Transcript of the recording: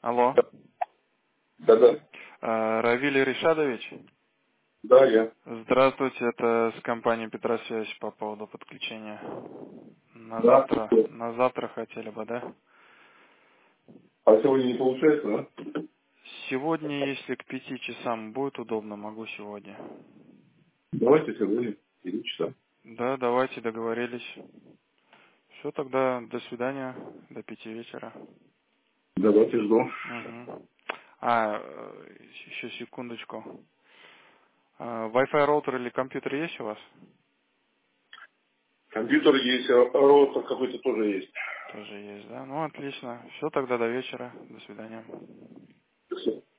Алло. Да-да. Равиль Ришадович? Да, я. Здравствуйте, это с компании Петросвязь по поводу подключения. Да. На завтра хотели бы, да? А сегодня не получается, да? Сегодня, если к 5 часам будет удобно, могу сегодня. Давайте сегодня. 4 часа. Да, давайте договорились. Все, тогда до свидания, до 5 вечера. Давайте жду. Угу. Еще секундочку. Wi-Fi роутер или компьютер есть у вас? Компьютер есть, а роутер какой-то тоже есть. Тоже есть, да? Ну, отлично. Все, тогда до вечера. До свидания. Всё.